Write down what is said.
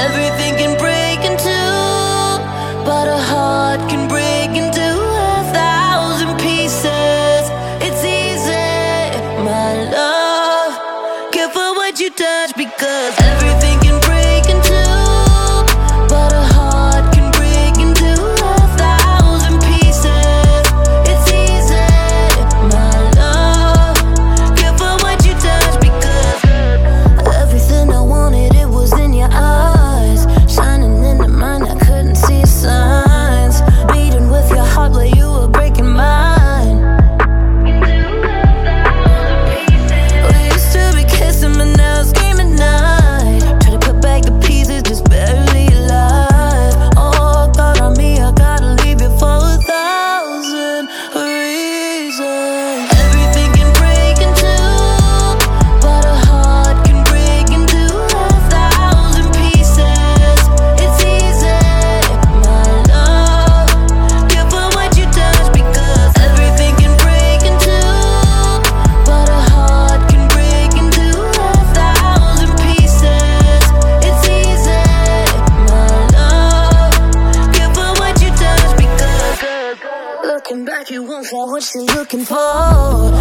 Everything can break in two, but a heart can break into 1,000 pieces. It's easy, my love. Careful what you touch, because everything can break in two, but a heart can break into 1,000 pieces. It's easy, my love. Careful what you touch, because everything I wanted, it was in your eyes, shining in the mind, I couldn't see signs, beating with your heart while you were breaking mine. We used to be kissing, but now it's game at night. Try to put back the pieces, just barely alive. Oh, God on me, I gotta leave you for 1,000 reasons. Everything can break in two, but a heart can break into 1,000 pieces. It's easy, my love. Careful what you touch, because everything can break in two, but a heart can break into 1,000 pieces. It's easy, my love. Careful what you touch, because looking back, you won't find what you're looking for.